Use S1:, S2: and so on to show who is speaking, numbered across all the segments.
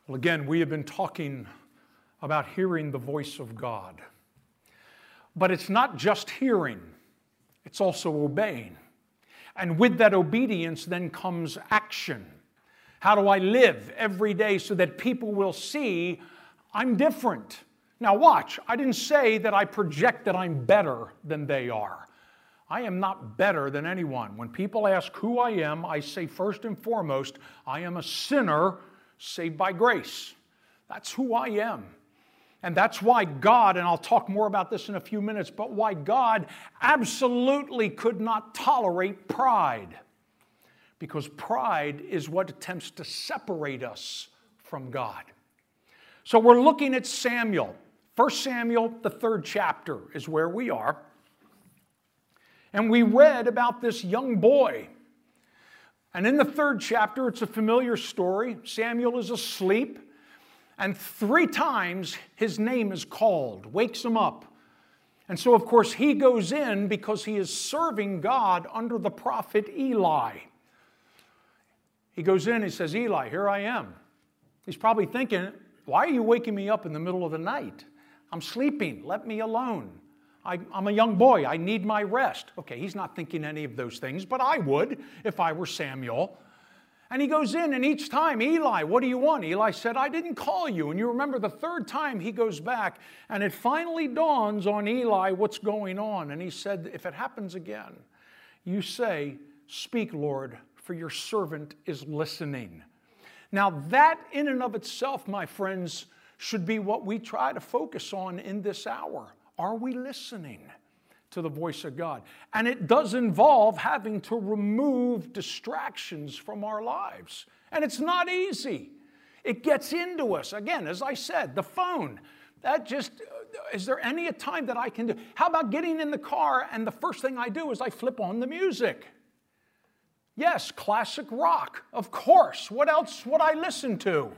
S1: Well, again, we have been talking about hearing the voice of God. But it's not just hearing, it's also obeying. And with that obedience then comes action. How do I live every day so that people will see I'm different? Now watch, I didn't say that I project that I'm better than they are. I am not better than anyone. When people ask who I am, I say first and foremost, I am a sinner saved by grace. That's who I am. And that's why God, and I'll talk more about this in a few minutes, but why God absolutely could not tolerate pride. Because pride is what attempts to separate us from God. So we're looking at Samuel. 1 Samuel, the 3rd chapter, is where we are. And we read about this young boy. And in the 3rd chapter, it's a familiar story. Samuel is asleep, and 3 times his name is called, wakes him up. And so, of course, he goes in because he is serving God under the prophet Eli. He goes in, he says, Eli, here I am. He's probably thinking, why are you waking me up in the middle of the night? I'm sleeping, let me alone. I'm a young boy, I need my rest. Okay, he's not thinking any of those things, but I would if I were Samuel. And he goes in, and each time, Eli, what do you want? Eli said, I didn't call you. And you remember the 3rd time he goes back, and it finally dawns on Eli what's going on. And he said, if it happens again, you say, speak, Lord, for your servant is listening. Now that in and of itself, my friends, should be what we try to focus on in this hour. Are we listening to the voice of God? And it does involve having to remove distractions from our lives. And it's not easy. It gets into us. Again, as I said, the phone. Is there any time that I can do? How about getting in the car and the first thing I do is I flip on the music? Yes, classic rock, of course. What else would I listen to?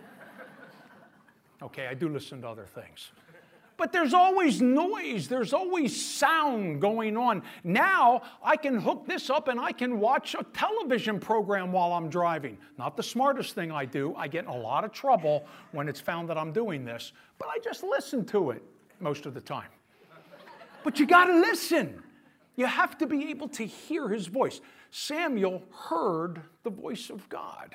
S1: Okay, I do listen to other things. But there's always noise, there's always sound going on. Now I can hook this up and I can watch a television program while I'm driving. Not the smartest thing I do. I get in a lot of trouble when it's found that I'm doing this. But I just listen to it most of the time. But you got to listen. You have to be able to hear his voice. Samuel heard the voice of God.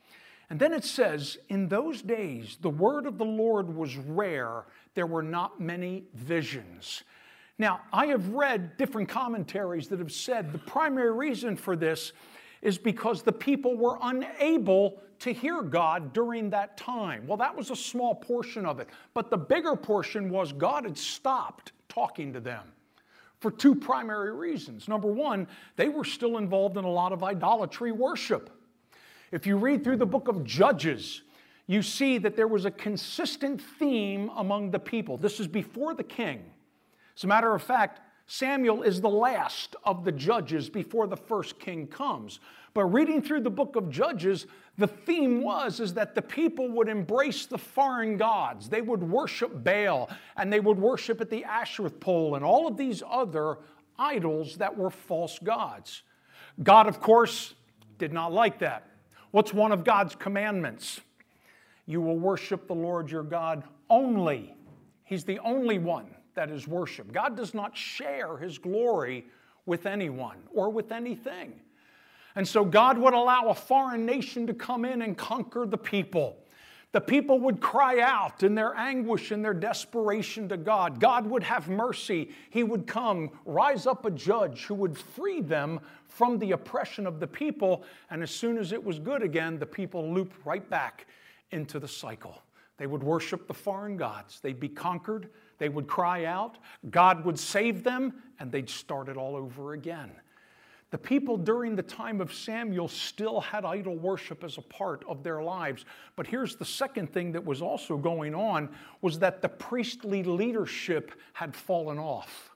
S1: And then it says, in those days, the word of the Lord was rare. There were not many visions. Now, I have read different commentaries that have said the primary reason for this is because the people were unable to hear God during that time. Well, that was a small portion of it. But the bigger portion was God had stopped talking to them for 2 primary reasons. Number one, they were still involved in a lot of idolatry worship. If you read through the book of Judges, you see that there was a consistent theme among the people. This is before the king. As a matter of fact, Samuel is the last of the judges before the first king comes. But reading through the book of Judges, the theme is that the people would embrace the foreign gods. They would worship Baal, and they would worship at the Ashereth pole, and all of these other idols that were false gods. God, of course, did not like that. What's one of God's commandments? You will worship the Lord your God only. He's the only one that is worshiped. God does not share his glory with anyone or with anything. And so God would allow a foreign nation to come in and conquer the people. The people would cry out in their anguish and their desperation to God. God would have mercy. He would come, rise up a judge who would free them from the oppression of the people. And as soon as it was good again, the people looped right back into the cycle. They would worship the foreign gods. They'd be conquered. They would cry out. God would save them, and they'd start it all over again. The people during the time of Samuel still had idol worship as a part of their lives. But here's the second thing that was also going on, was that the priestly leadership had fallen off.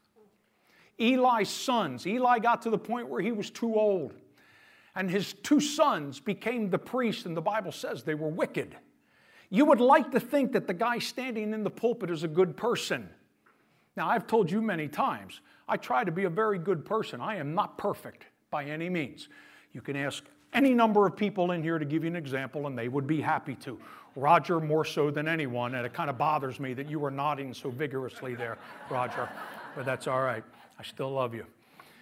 S1: Eli's sons, Eli got to the point where he was too old. And his 2 sons became the priests, and the Bible says they were wicked. You would like to think that the guy standing in the pulpit is a good person. Now, I've told you many times, I try to be a very good person. I am not perfect by any means. You can ask any number of people in here to give you an example, and they would be happy to. Roger more so than anyone, and it kind of bothers me that you were nodding so vigorously there, Roger, but that's all right. I still love you.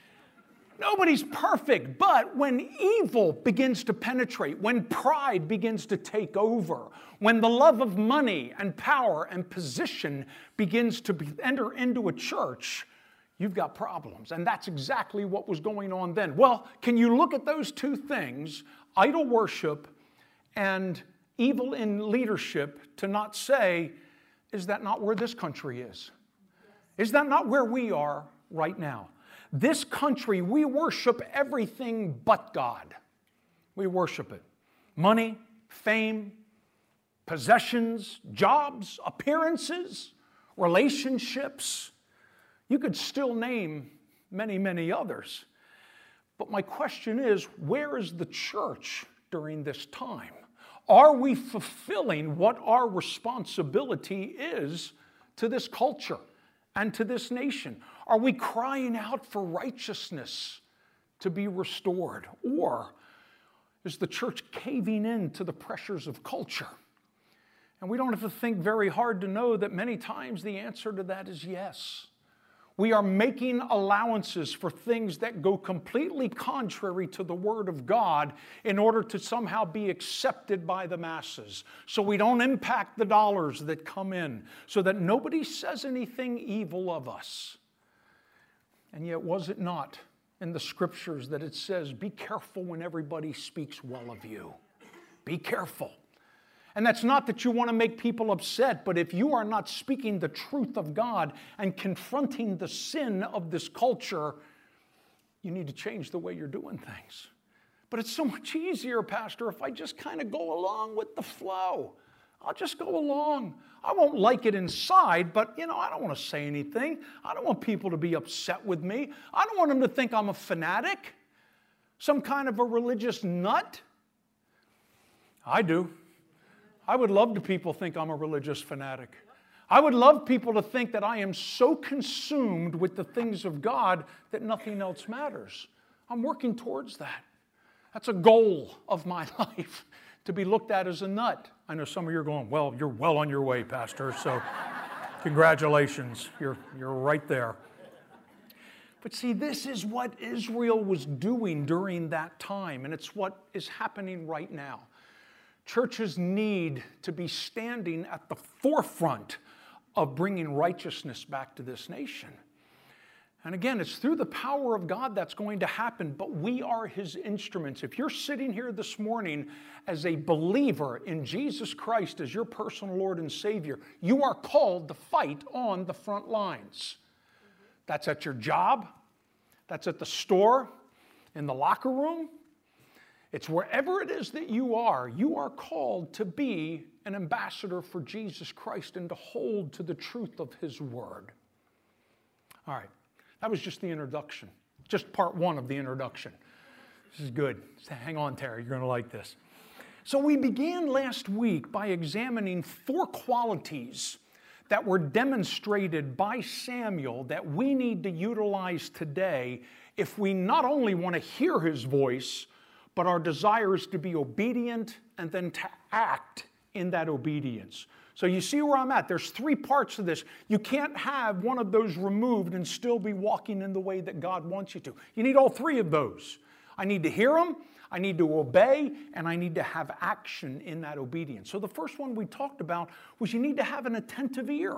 S1: Nobody's perfect, but when evil begins to penetrate, when pride begins to take over, when the love of money and power and position begins to enter into a church, you've got problems. And that's exactly what was going on then. Well, can you look at those two things, idol worship and evil in leadership, to not say, is that not where this country is? Is that not where we are right now? This country, we worship everything but God. We worship it. Money, fame, possessions, jobs, appearances, relationships. You could still name many, many others. But my question is, where is the church during this time? Are we fulfilling what our responsibility is to this culture and to this nation? Are we crying out for righteousness to be restored? Or is the church caving in to the pressures of culture? And we don't have to think very hard to know that many times the answer to that is yes. We are making allowances for things that go completely contrary to the Word of God in order to somehow be accepted by the masses. So we don't impact the dollars that come in, so that nobody says anything evil of us. And yet, was it not in the Scriptures that it says, be careful when everybody speaks well of you? Be careful. And that's not that you want to make people upset, but if you are not speaking the truth of God and confronting the sin of this culture, you need to change the way you're doing things. But it's so much easier, Pastor, if I just kind of go along with the flow. I'll just go along. I won't like it inside, but, I don't want to say anything. I don't want people to be upset with me. I don't want them to think I'm a fanatic, some kind of a religious nut. I do. I would love to people think I'm a religious fanatic. I would love people to think that I am so consumed with the things of God that nothing else matters. I'm working towards that. That's a goal of my life, to be looked at as a nut. I know some of you are going, well, you're well on your way, Pastor, so congratulations. You're right there. But see, this is what Israel was doing during that time, and it's what is happening right now. Churches need to be standing at the forefront of bringing righteousness back to this nation. And again, it's through the power of God that's going to happen, but we are His instruments. If you're sitting here this morning as a believer in Jesus Christ as your personal Lord and Savior, you are called to fight on the front lines. That's at your job. That's at the store, in the locker room. It's wherever it is that you are called to be an ambassador for Jesus Christ and to hold to the truth of His Word. All right, that was just the introduction, just part one of the introduction. This is good. Hang on, Terry, you're going to like this. So we began last week by examining 4 qualities that were demonstrated by Samuel that we need to utilize today if we not only want to hear his voice, but our desire is to be obedient and then to act in that obedience. So you see where I'm at. There's 3 parts to this. You can't have one of those removed and still be walking in the way that God wants you to. You need all 3 of those. I need to hear Him, I need to obey, and I need to have action in that obedience. So the first one we talked about was you need to have an attentive ear.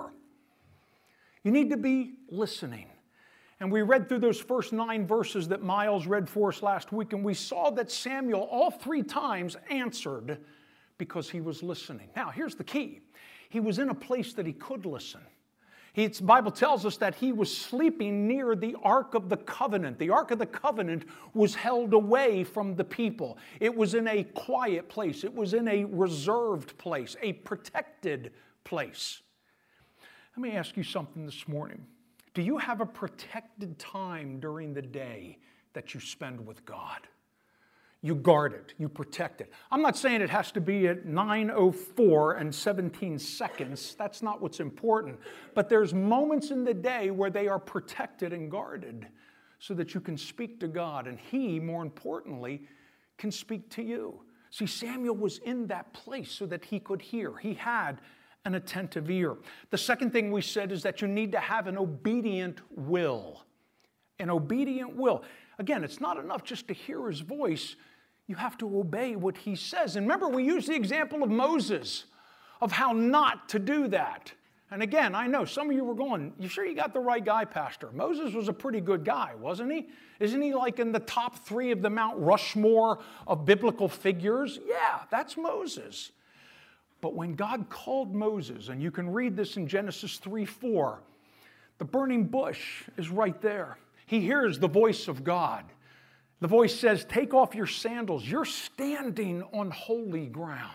S1: You need to be listening. And we read through those first 9 verses that Miles read for us last week, and we saw that Samuel all 3 times answered because he was listening. Now, here's the key. He was in a place that he could listen. The Bible tells us that he was sleeping near the Ark of the Covenant. The Ark of the Covenant was held away from the people. It was in a quiet place. It was in a reserved place, a protected place. Let me ask you something this morning. Do you have a protected time during the day that you spend with God? You guard it. You protect it. I'm not saying it has to be at 9:04 and 17 seconds. That's not what's important. But there's moments in the day where they are protected and guarded so that you can speak to God. And He, more importantly, can speak to you. See, Samuel was in that place so that he could hear. He had an attentive ear. The second thing we said is that you need to have an obedient will. An obedient will. Again, it's not enough just to hear his voice. You have to obey what he says. And remember, we used the example of Moses, of how not to do that. And again, I know some of you were going, you sure you got the right guy, Pastor? Moses was a pretty good guy, wasn't he? Isn't he like in the top 3 of the Mount Rushmore of biblical figures? Yeah, that's Moses. But when God called Moses, and you can read this in Genesis 3:4, the burning bush is right there. He hears the voice of God. The voice says, take off your sandals. You're standing on holy ground.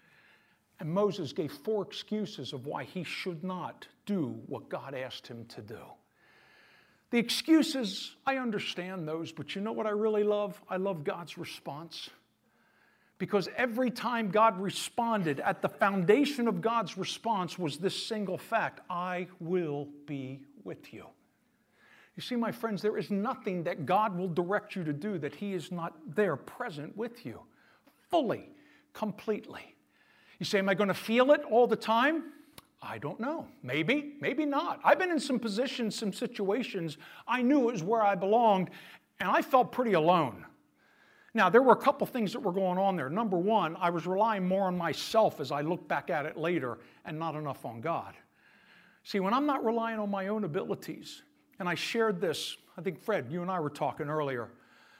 S1: And Moses gave 4 excuses of why he should not do what God asked him to do. The excuses, I understand those, but you know what I really love? I love God's response. Because every time God responded, at the foundation of God's response was this single fact: I will be with you. You see, my friends, there is nothing that God will direct you to do that he is not there present with you, fully, completely. You say, am I going to feel it all the time? I don't know. Maybe, maybe not. I've been in some positions, some situations, I knew it was where I belonged, and I felt pretty alone. Now, there were a couple things that were going on there. Number one, I was relying more on myself as I look back at it later, and not enough on God. See, when I'm not relying on my own abilities, and I shared this, I think, Fred, you and I were talking earlier,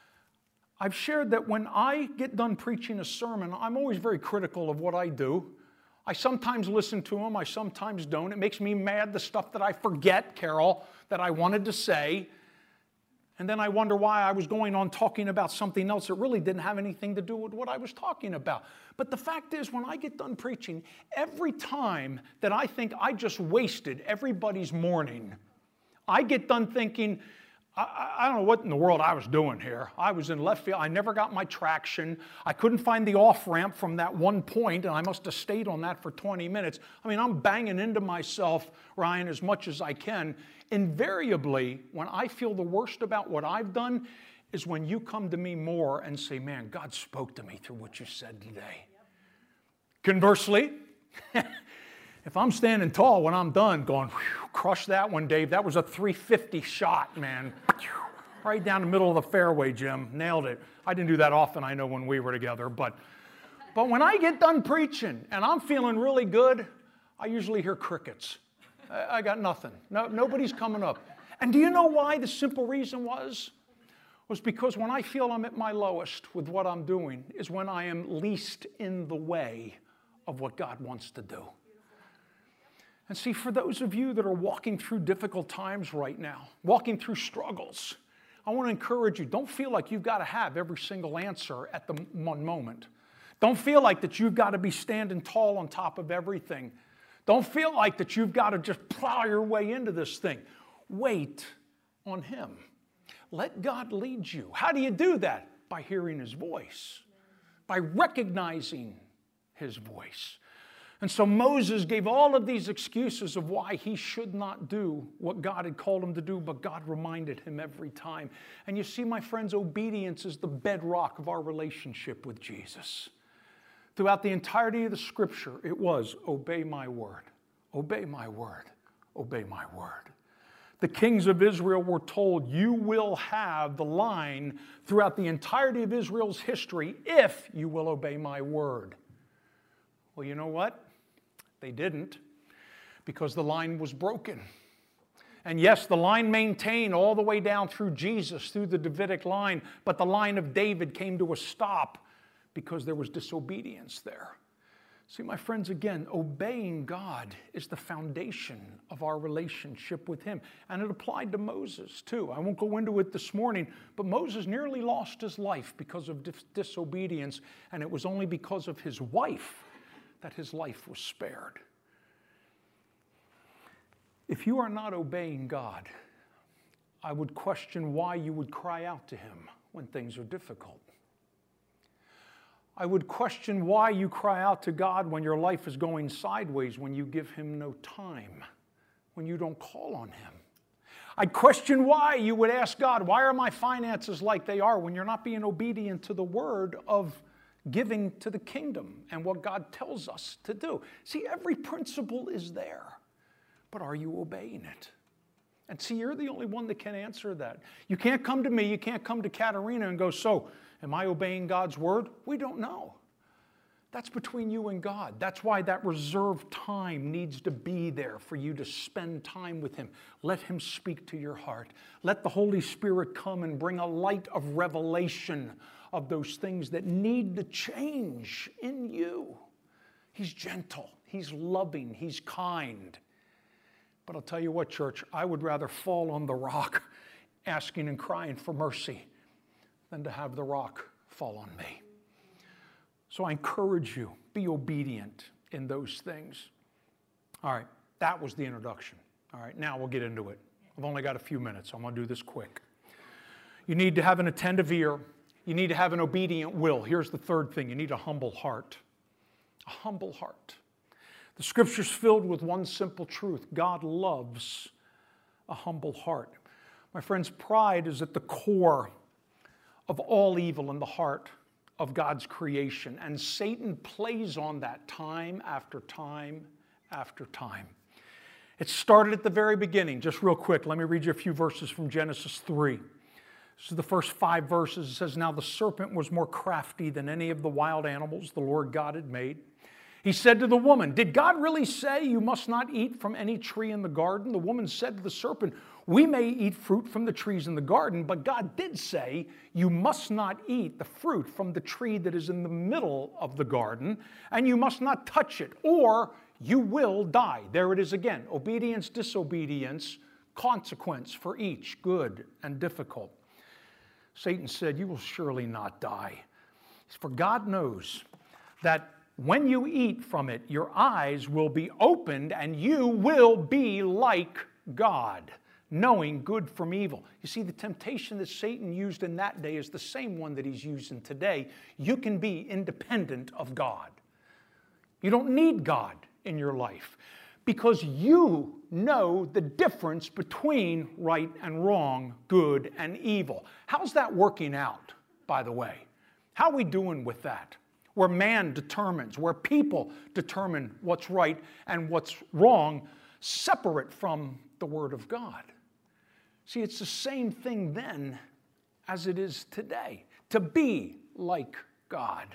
S1: I've shared that when I get done preaching a sermon, I'm always very critical of what I do. I sometimes listen to them, I sometimes don't. It makes me mad, the stuff that I forget, Carol, that I wanted to say. And then I wonder why I was going on talking about something else that really didn't have anything to do with what I was talking about. But the fact is, when I get done preaching, every time that I think I just wasted everybody's morning, I get done thinking, I don't know what in the world I was doing here. I was in left field. I never got my traction. I couldn't find the off-ramp from that one point, and I must have stayed on that for 20 minutes. I mean, I'm banging into myself, Ryan, as much as I can. Invariably, when I feel the worst about what I've done is when you come to me more and say, man, God spoke to me through what you said today. Conversely, if I'm standing tall when I'm done going, crush that one, Dave. That was a 350 shot, man. Right down the middle of the fairway, Jim. Nailed it. I didn't do that often, I know, when we were together. But when I get done preaching and I'm feeling really good, I usually hear crickets. I got nothing. Nobody's coming up. And do you know why? The simple reason was because when I feel I'm at my lowest with what I'm doing is when I am least in the way of what God wants to do. And see, for those of you that are walking through difficult times right now, walking through struggles, I want to encourage you, don't feel like you've got to have every single answer at the one moment. Don't feel like that you've got to be standing tall on top of everything. Don't feel like that you've got to just plow your way into this thing. Wait on him. Let God lead you. How do you do that? By hearing his voice, by recognizing his voice. And so Moses gave all of these excuses of why he should not do what God had called him to do, but God reminded him every time. And you see, my friends, obedience is the bedrock of our relationship with Jesus. Throughout the entirety of the scripture, it was, obey my word, obey my word, obey my word. The kings of Israel were told, you will have the line throughout the entirety of Israel's history if you will obey my word. Well, you know what? They didn't, because the line was broken. And yes, the line maintained all the way down through Jesus, through the Davidic line, but the line of David came to a stop because there was disobedience there. See, my friends, again, obeying God is the foundation of our relationship with him. And it applied to Moses, too. I won't go into it this morning, but Moses nearly lost his life because of disobedience, and it was only because of his wife that his life was spared. If you are not obeying God, I would question why you would cry out to him when things are difficult. I would question why you cry out to God when your life is going sideways, when you give him no time, when you don't call on him. I'd question why you would ask God, why are my finances like they are, when you're not being obedient to the word of giving to the kingdom and what God tells us to do. See, every principle is there, but are you obeying it? And see, you're the only one that can answer that. You can't come to me, you can't come to Katerina and go, so, am I obeying God's word? We don't know. That's between you and God. That's why that reserved time needs to be there for you to spend time with Him. Let Him speak to your heart. Let the Holy Spirit come and bring a light of revelation of those things that need to change in you. He's gentle, He's loving, He's kind. But I'll tell you what, church, I would rather fall on the rock asking and crying for mercy than to have the rock fall on me. So I encourage you, be obedient in those things. All right, that was the introduction. All right, now we'll get into it. I've only got a few minutes, so I'm going to do this quick. You need to have an attentive ear. You need to have an obedient will. Here's the third thing. You need a humble heart. A humble heart. The Scripture's filled with one simple truth. God loves a humble heart. My friends, pride is at the core of all evil in the heart of God's creation. And Satan plays on that time after time after time. It started at the very beginning. Just real quick, let me read you a few verses from Genesis 3. This is the first 5 verses. It says, "Now the serpent was more crafty than any of the wild animals the Lord God had made. He said to the woman, 'Did God really say you must not eat from any tree in the garden?' The woman said to the serpent, 'We may eat fruit from the trees in the garden, but God did say you must not eat the fruit from the tree that is in the middle of the garden, and you must not touch it, or you will die.'" There it is again. Obedience, disobedience, consequence for each, good and difficult. Satan said, "You will surely not die. For God knows that when you eat from it, your eyes will be opened and you will be like God, knowing good from evil." You see, the temptation that Satan used in that day is the same one that he's using today. You can be independent of God. You don't need God in your life because you know the difference between right and wrong, good and evil. How's that working out, by the way? How are we doing with that? Where man determines, where people determine what's right and what's wrong, separate from the Word of God. See, it's the same thing then as it is today, to be like God.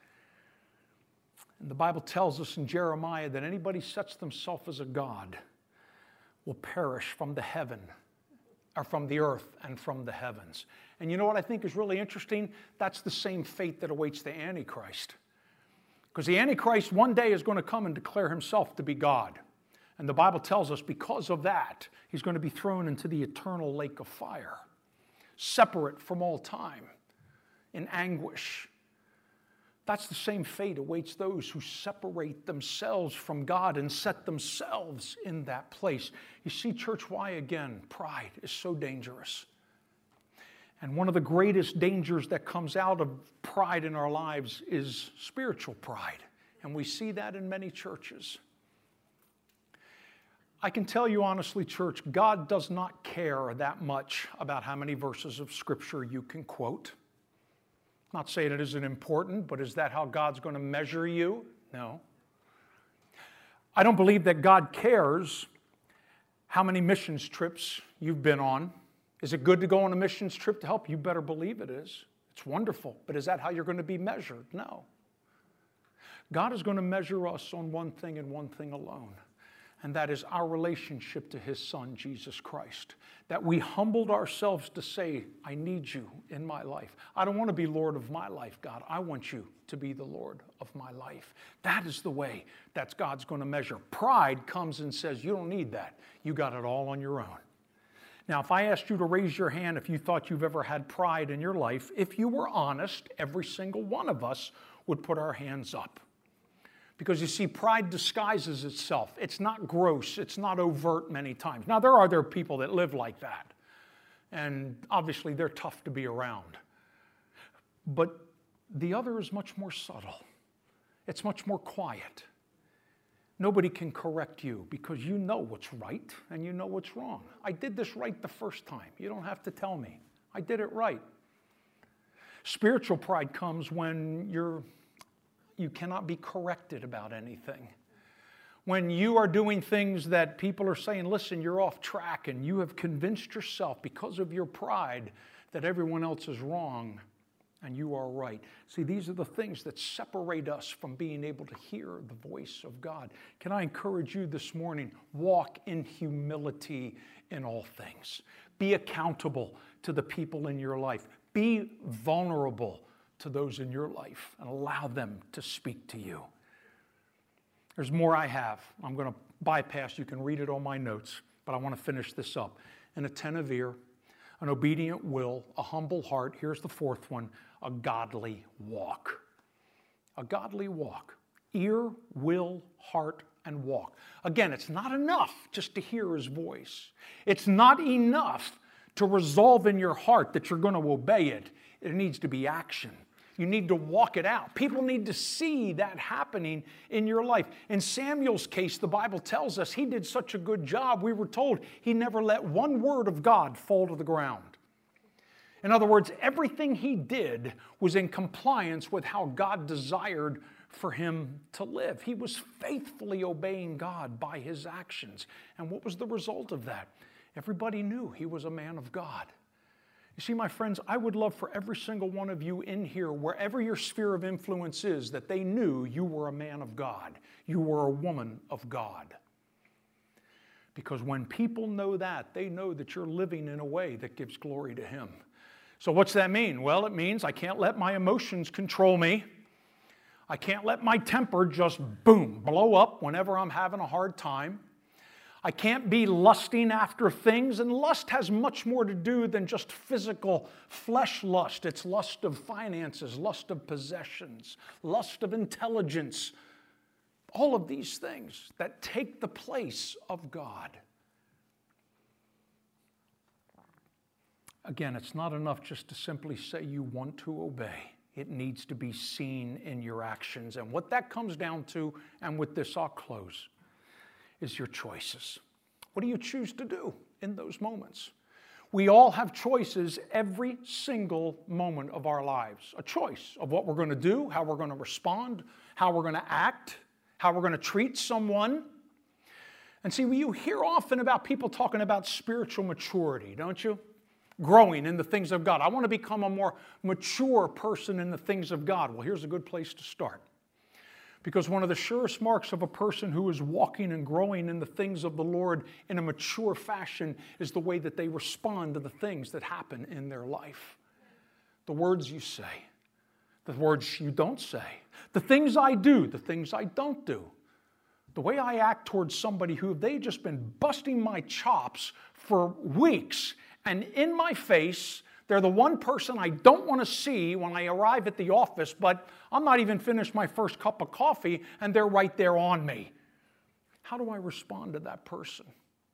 S1: And the Bible tells us in Jeremiah that anybody sets themselves as a god will perish from the heaven, or from the earth and from the heavens. And you know what I think is really interesting? That's the same fate that awaits the Antichrist. Because the Antichrist one day is going to come and declare himself to be God. And the Bible tells us because of that, he's going to be thrown into the eternal lake of fire, separate from all time, in anguish. That's the same fate awaits those who separate themselves from God and set themselves in that place. You see, church, why again? Pride is so dangerous. And one of the greatest dangers that comes out of pride in our lives is spiritual pride. And we see that in many churches. I can tell you honestly, church, God does not care that much about how many verses of Scripture you can quote. Not saying it isn't important, but is that how God's going to measure you? No. I don't believe that God cares how many missions trips you've been on. Is it good to go on a missions trip to help? You better believe it is. It's wonderful. But is that how you're going to be measured? No. God is going to measure us on one thing and one thing alone. And that is our relationship to His Son, Jesus Christ. That we humbled ourselves to say, I need you in my life. I don't want to be Lord of my life, God. I want you to be the Lord of my life. That is the way that God's going to measure. Pride comes and says, you don't need that. You got it all on your own. Now, if I asked you to raise your hand if you thought you've ever had pride in your life, if you were honest, every single one of us would put our hands up. Because you see, pride disguises itself. It's not gross. It's not overt many times. Now, there are people that live like that. And obviously, they're tough to be around. But the other is much more subtle. It's much more quiet. Nobody can correct you because you know what's right and you know what's wrong. I did this right the first time. You don't have to tell me. I did it right. Spiritual pride comes when you cannot be corrected about anything. When you are doing things that people are saying, listen, you're off track, and you have convinced yourself because of your pride that everyone else is wrong and you are right. See, these are the things that separate us from being able to hear the voice of God. Can I encourage you this morning? Walk in humility in all things. Be accountable to the people in your life. Be vulnerable to those in your life and allow them to speak to you. There's more I have. I'm going to bypass. You can read it on my notes, but I want to finish this up. An attentive ear, an obedient will, a humble heart. Here's the fourth one, a godly walk. A godly walk. Ear, will, heart, and walk. Again, it's not enough just to hear his voice. It's not enough to resolve in your heart that you're going to obey it. It needs to be action. You need to walk it out. People need to see that happening in your life. In Samuel's case, the Bible tells us he did such a good job. We were told he never let one word of God fall to the ground. In other words, everything he did was in compliance with how God desired for him to live. He was faithfully obeying God by his actions. And what was the result of that? Everybody knew he was a man of God. You see, my friends, I would love for every single one of you in here, wherever your sphere of influence is, that they knew you were a man of God. You were a woman of God. Because when people know that, they know that you're living in a way that gives glory to him. So what's that mean? Well, it means I can't let my emotions control me. I can't let my temper just, boom, blow up whenever I'm having a hard time. I can't be lusting after things, and lust has much more to do than just physical flesh lust. It's lust of finances, lust of possessions, lust of intelligence, all of these things that take the place of God. Again, it's not enough just to simply say you want to obey. It needs to be seen in your actions. And what that comes down to, and with this I'll close, is your choices. What do you choose to do in those moments? We all have choices every single moment of our lives. A choice of what we're going to do, how we're going to respond, how we're going to act, how we're going to treat someone. And see, you hear often about people talking about spiritual maturity, don't you? Growing in the things of God. I want to become a more mature person in the things of God. Well, here's a good place to start. Because one of the surest marks of a person who is walking and growing in the things of the Lord in a mature fashion is the way that they respond to the things that happen in their life. The words you say, the words you don't say, the things I do, the things I don't do. The way I act towards somebody who they've just been busting my chops for weeks, and in my face, they're the one person I don't want to see when I arrive at the office, but I'm not even finished my first cup of coffee, and they're right there on me. How do I respond to that person?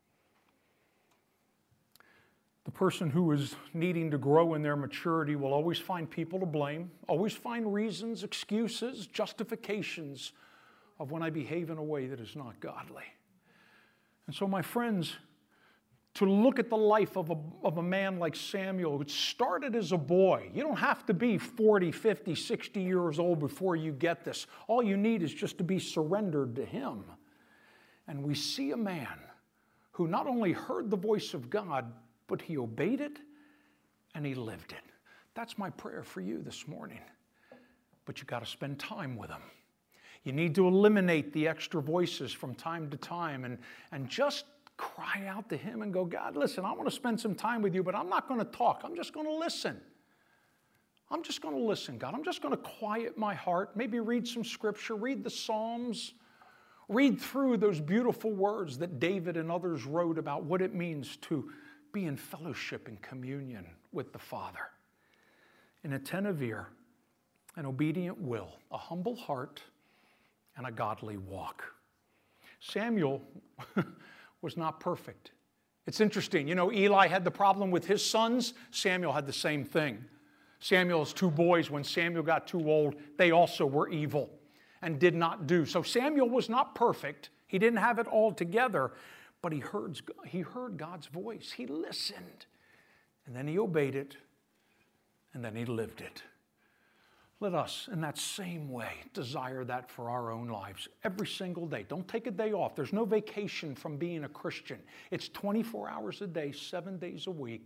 S1: The person who is needing to grow in their maturity will always find people to blame, always find reasons, excuses, justifications of when I behave in a way that is not godly. And so, my friends, to look at the life of a man like Samuel, who started as a boy. You don't have to be 40, 50, 60 years old before you get this. All you need is just to be surrendered to him. And we see a man who not only heard the voice of God, but he obeyed it and he lived it. That's my prayer for you this morning. But you got to spend time with him. You need to eliminate the extra voices from time to time and just cry out to him and go, God, listen, I want to spend some time with you, but I'm not going to talk. I'm just going to listen. I'm just going to listen, God. I'm just going to quiet my heart, maybe read some scripture, read the Psalms, read through those beautiful words that David and others wrote about what it means to be in fellowship and communion with the Father. An attentive ear, an obedient will, a humble heart, and a godly walk. Samuel was not perfect. It's interesting. You know, Eli had the problem with his sons. Samuel had the same thing. Samuel's two boys, when Samuel got too old, they also were evil. and did not do. So Samuel was not perfect. He didn't have it all together, but he heard God's voice. He listened, and then he obeyed it, and then he lived it. Let us, in that same way, desire that for our own lives every single day. Don't take a day off. There's no vacation from being a Christian. It's 24 hours a day, 7 days a week,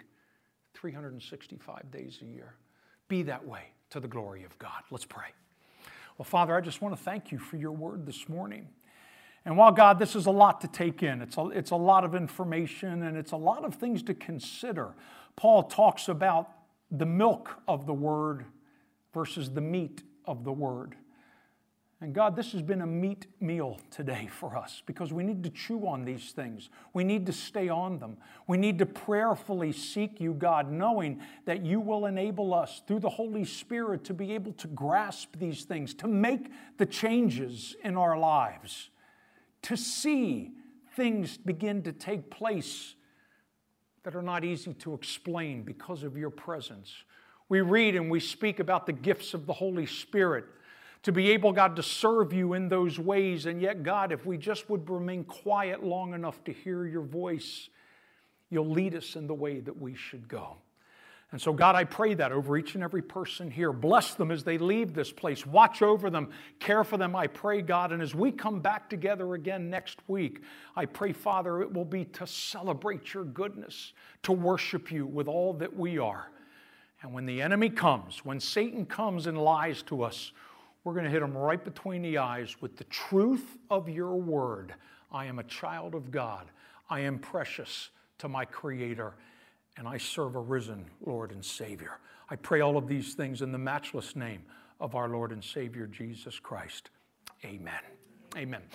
S1: 365 days a year. Be that way to the glory of God. Let's pray. Well, Father, I just want to thank you for your word this morning. And while, God, this is a lot to take in, it's a lot of information and it's a lot of things to consider. Paul talks about the milk of the word versus the meat of the word. And God, this has been a meat meal today for us because we need to chew on these things. We need to stay on them. We need to prayerfully seek you, God, knowing that you will enable us through the Holy Spirit to be able to grasp these things, to make the changes in our lives, to see things begin to take place that are not easy to explain because of your presence. We read and we speak about the gifts of the Holy Spirit to be able, God, to serve you in those ways. And yet, God, if we just would remain quiet long enough to hear your voice, you'll lead us in the way that we should go. And so, God, I pray that over each and every person here. Bless them as they leave this place. Watch over them. Care for them, I pray, God. And as we come back together again next week, I pray, Father, it will be to celebrate your goodness, to worship you with all that we are. And when the enemy comes, when Satan comes and lies to us, we're going to hit him right between the eyes with the truth of your word. I am a child of God. I am precious to my Creator, and I serve a risen Lord and Savior. I pray all of these things in the matchless name of our Lord and Savior, Jesus Christ. Amen. Amen.